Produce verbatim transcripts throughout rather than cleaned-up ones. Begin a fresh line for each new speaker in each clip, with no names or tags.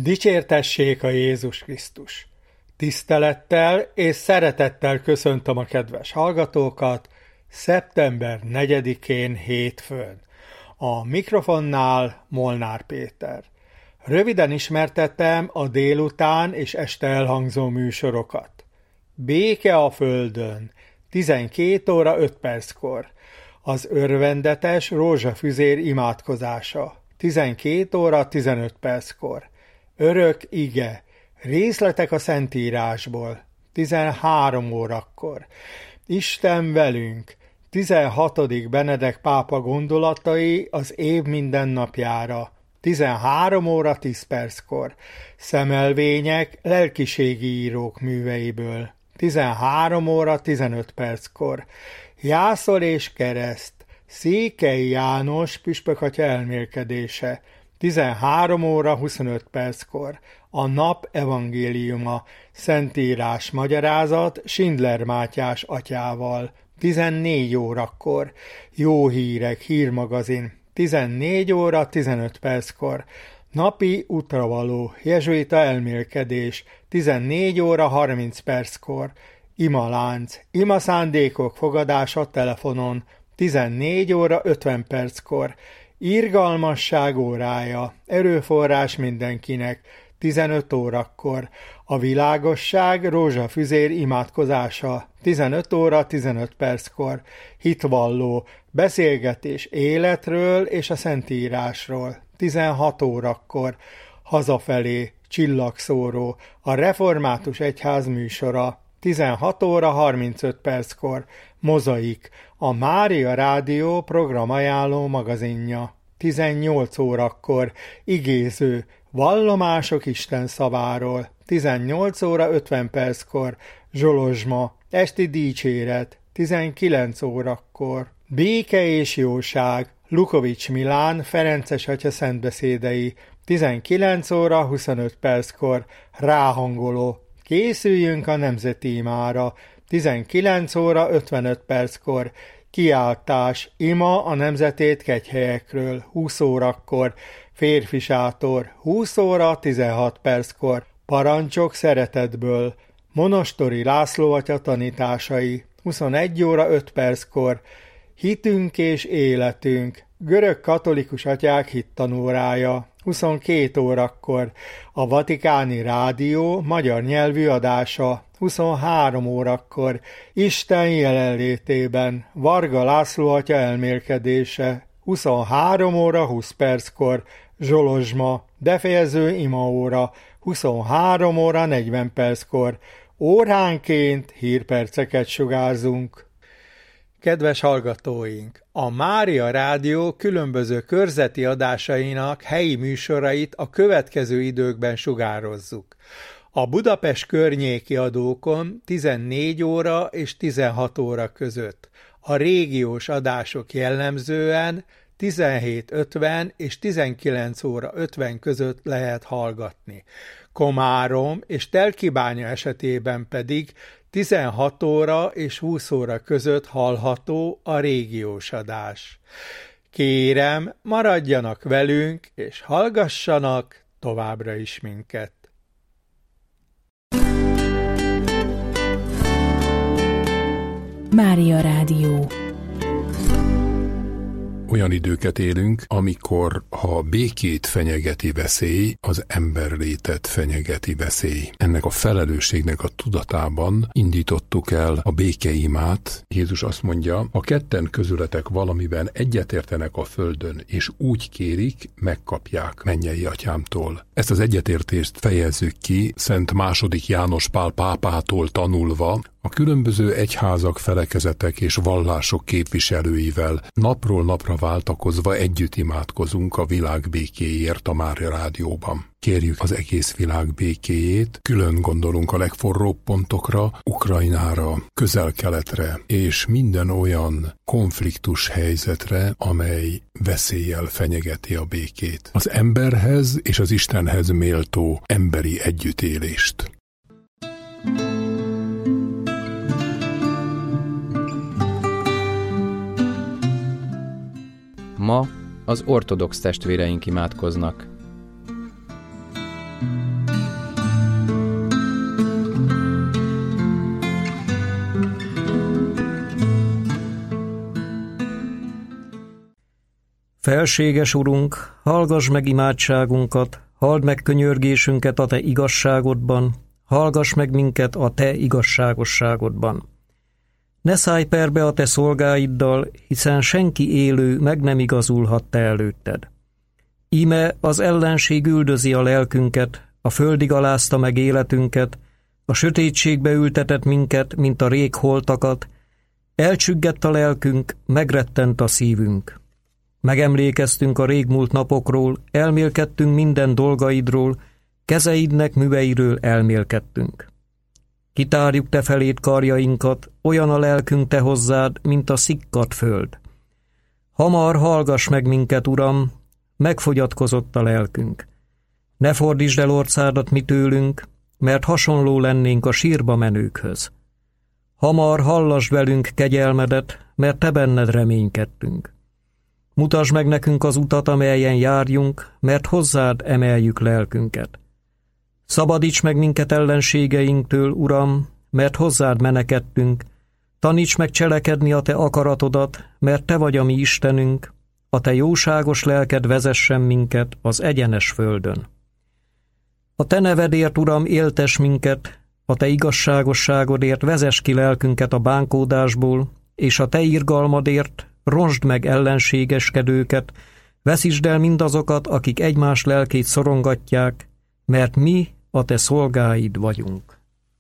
Dicsértessék a Jézus Krisztus! Tisztelettel és szeretettel köszöntöm a kedves hallgatókat szeptember negyedikén hétfőn. A mikrofonnál Molnár Péter. Röviden ismertettem a délután és este elhangzó műsorokat. Béke a földön, tizenkét óra öt perckor. Az örvendetes rózsafüzér imádkozása, tizenkét óra tizenöt perckor. Örök ige, részletek a Szentírásból, tizenhárom órakor. Isten velünk, tizenhatodik Benedek pápa gondolatai az év mindennapjára, tizenhárom óra tíz perckor. Szemelvények lelkiségi írók műveiből, tizenhárom óra tizenöt perckor. Jászol és kereszt, Székely János püspökatya elmélkedése, tizenhárom óra huszonöt perckor. A nap evangéliuma, Szentírás magyarázat Schindler Mátyás atyával, tizennégy órakor. Jó hírek, hírmagazin, tizennégy óra tizenöt perckor. Napi útravaló, jezsuita elmélkedés, tizennégy óra harminc perckor. Imalánc, imaszándékok fogadása telefonon, tizennégy óra ötven perckor. Irgalmasság órája, erőforrás mindenkinek, tizenöt órakor. A világosság rózsafüzér imádkozása, tizenöt óra tizenöt perckor. Hitvalló, beszélgetés életről és a Szentírásról, tizenhat órakor. Hazafelé, csillagszóró, a Református Egyház műsora, tizenhat óra harmincöt perckor. Mozaik, a Mária Rádió programajánló magazinja, tizennyolc órakor. Igéző, vallomások Isten szaváról, tizennyolc óra ötven perckor. Zsolozsma, esti dicséret, tizenkilenc órakor. Béke és jóság, Lukovics Milán Ferences atya szentbeszédei, tizenkilenc óra huszonöt perckor. Ráhangoló, készüljünk a nemzeti imára, tizenkilenc óra ötvenöt perckor. Kiáltás, ima a nemzetét kegyhelyekről, húsz órakor. Férfi sátor, húsz óra tizenhat perckor. Parancsok szeretetből, Monostori László atya tanításai, huszonegy óra öt perckor. Hitünk és életünk, görög katolikus atyák hittanórája, huszonkét órakor. A Vatikáni Rádió magyar nyelvű adása, huszonhárom órakor. Isten jelenlétében, Varga László atya elmélkedése, huszonhárom óra húsz perckor. Zsolozsma, befejező imaóra, huszonhárom óra negyven perckor. Óránként hírperceket sugárzunk. Kedves hallgatóink! A Mária Rádió különböző körzeti adásainak helyi műsorait a következő időkben sugározzuk. A Budapest környéki adókon tizennégy óra és tizenhat óra között. A régiós adások jellemzően tizenhét ötven és tizenkilenc óra ötven között lehet hallgatni. Komárom és Telkibánya esetében pedig tizenhat óra és húsz óra között hallható a régiós adás. Kérem, maradjanak velünk, és hallgassanak továbbra is minket.
Mária Rádió.
Olyan időket élünk, amikor ha a békét fenyegeti veszély, az emberlétet fenyegeti veszély. Ennek a felelősségnek a tudatában indítottuk el a békeimát. Jézus azt mondja, ha ketten közületek valamiben egyetértenek a földön, és úgy kérik, megkapják mennyei atyámtól. Ezt az egyetértést fejezzük ki Szent második János Pál pápától tanulva, a különböző egyházak, felekezetek és vallások képviselőivel napról napra váltakozva együtt imádkozunk a világ békéért a Mária Rádióban. Kérjük az egész világ békéjét, külön gondolunk a legforróbb pontokra, Ukrajnára, Közel-Keletre és minden olyan konfliktus helyzetre, amely veszéllyel fenyegeti a békét. Az emberhez és az Istenhez méltó emberi együttélést.
Ma az ortodox testvéreink imádkoznak.
Felséges Urunk, hallgass meg imádságunkat, halld meg könyörgésünket a Te igazságodban, hallgass meg minket a Te igazságosságodban. Ne szállj perbe a Te szolgáiddal, hiszen senki élő meg nem igazulhat Te előtted. Íme az ellenség üldözi a lelkünket, a földig alázta meg életünket, a sötétségbe ültetett minket, mint a rég holtakat, elcsüggett a lelkünk, megrettent a szívünk. Megemlékeztünk a régmúlt napokról, elmélkedtünk minden dolgaidról, kezeidnek műveiről elmélkedtünk. Kitárjuk Te feléd karjainkat, olyan a lelkünk Te hozzád, mint a szikkadt föld. Hamar hallgass meg minket, Uram, megfogyatkozott a lelkünk. Ne fordítsd el orcádat mi tőlünk, mert hasonló lennénk a sírba menőkhöz. Hamar hallasd velünk kegyelmedet, mert Te benned reménykedtünk. Mutasd meg nekünk az utat, amelyen járjunk, mert hozzád emeljük lelkünket. Szabadíts meg minket ellenségeinktől, Uram, mert hozzád menekedtünk. Taníts meg cselekedni a Te akaratodat, mert Te vagy a mi Istenünk, a Te jóságos lelked vezessen minket az egyenes földön. A Te nevedért, Uram, éltes minket, a Te igazságosságodért vezess ki lelkünket a bánkódásból, és a Te irgalmadért ronsd meg ellenségeskedőket, veszítsd el mindazokat, akik egymás lelkét szorongatják, mert mi a Te szolgáid vagyunk.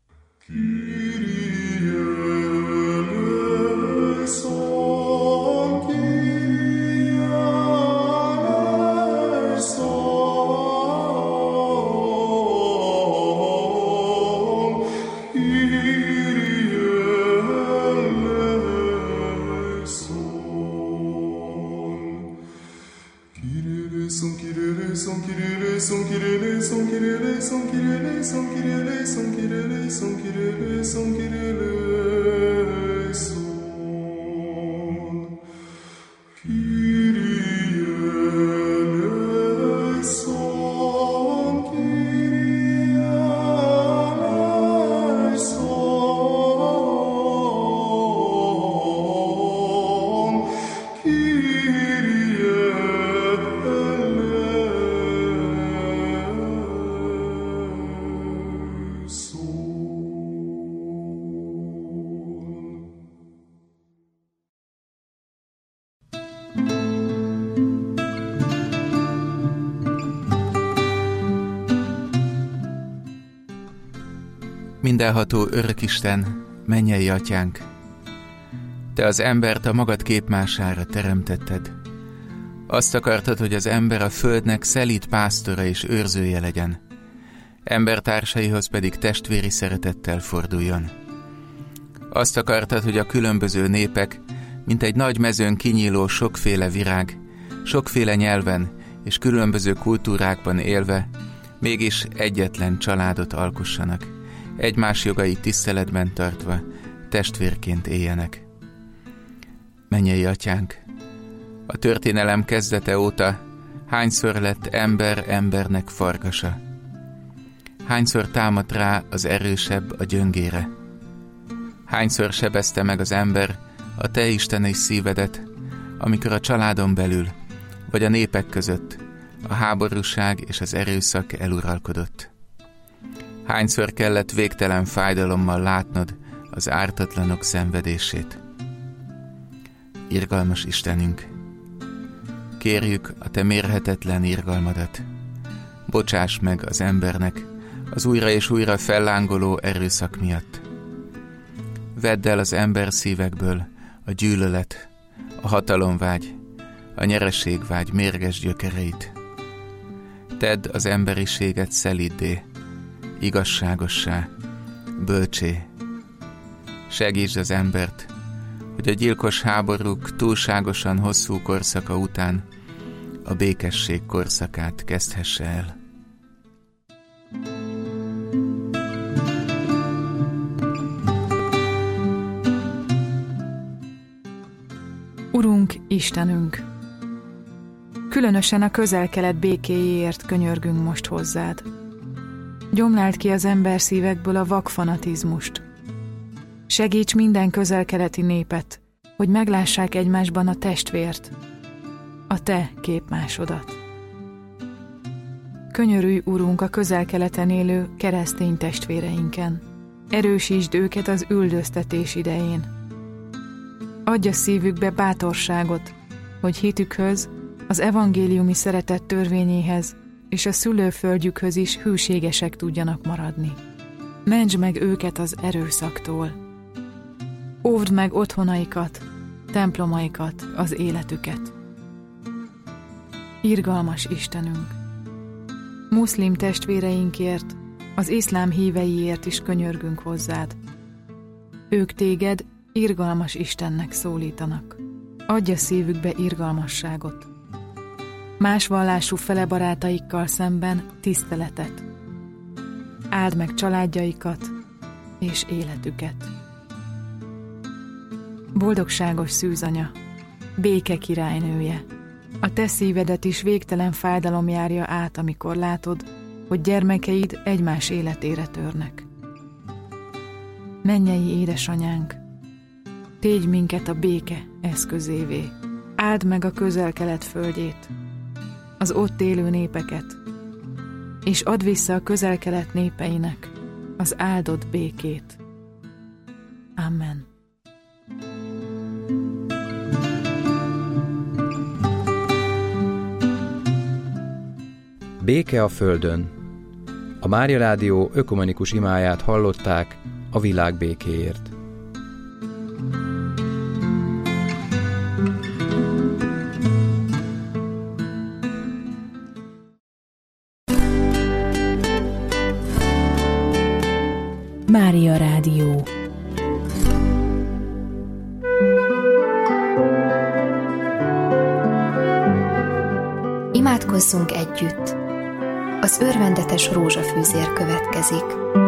Mindenható Örökisten, mennyei Atyánk, Te az embert a magad képmására teremtetted. Azt akartad, hogy az ember a földnek szelíd pásztora és őrzője legyen, embertársaihoz pedig testvéri szeretettel forduljon. Azt akartad, hogy a különböző népek, mint egy nagy mezőn kinyíló sokféle virág, sokféle nyelven és különböző kultúrákban élve, mégis egyetlen családot alkossanak, egymás jogait tiszteletben tartva, testvérként éljenek. Mennyei Atyánk, a történelem kezdete óta hányszor lett ember embernek farkasa? Hányszor támadt rá az erősebb a gyöngére? Hányszor sebezte meg az ember a Te isteni szívedet, amikor a családon belül, vagy a népek között a háborúság és az erőszak eluralkodott? Hányszor kellett végtelen fájdalommal látnod az ártatlanok szenvedését? Irgalmas Istenünk, kérjük a Te mérhetetlen irgalmadat. Bocsáss meg az embernek az újra és újra fellángoló erőszak miatt. Vedd el az ember szívekből a gyűlölet, a hatalomvágy, a nyereségvágy mérges gyökereit. Tedd az emberiséget szeliddé, igazságossá, bölcsé. Segítsd az embert, hogy a gyilkos háborúk túlságosan hosszú korszaka után a békesség korszakát kezdhesse el.
Urunk, Istenünk! Különösen a közel-kelet békéjéért könyörgünk most hozzád. Gyomláld ki az ember szívekből a vakfanatizmust. Segíts minden közel-keleti népet, hogy meglássák egymásban a testvért. a te képmásodat. Könyörülj, Urunk, a közel-keleten élő keresztény testvéreinken. Erősítsd őket az üldöztetés idején. Adj a szívükbe bátorságot, hogy hitükhöz, az evangéliumi szeretet törvényéhez és a szülőföldjükhöz is hűségesek tudjanak maradni. Mentsd meg őket az erőszaktól. Óvd meg otthonaikat, templomaikat, az életüket. Irgalmas Istenünk! Muszlim testvéreinkért, az iszlám híveiért is könyörgünk hozzád. Ők téged irgalmas Istennek szólítanak. Adj a szívükbe irgalmasságot. Más vallású fele barátaikkal szemben tiszteletet. Áld meg családjaikat és életüket. Boldogságos szűzanya, béke királynője, a te szívedet is végtelen fájdalom járja át, amikor látod, hogy gyermekeid egymás életére törnek. Mennyei édesanyánk, tégy minket a béke eszközévé. Áld meg a közel-kelet földjét, az ott élő népeket, és add vissza a közel-kelet népeinek az áldott békét. Amen.
Béke a földön. A Mária Rádió ökumenikus imáját hallották a világ békéért.
Mária Rádió. Imádkozzunk együtt! Az örvendetes rózsafűzér következik.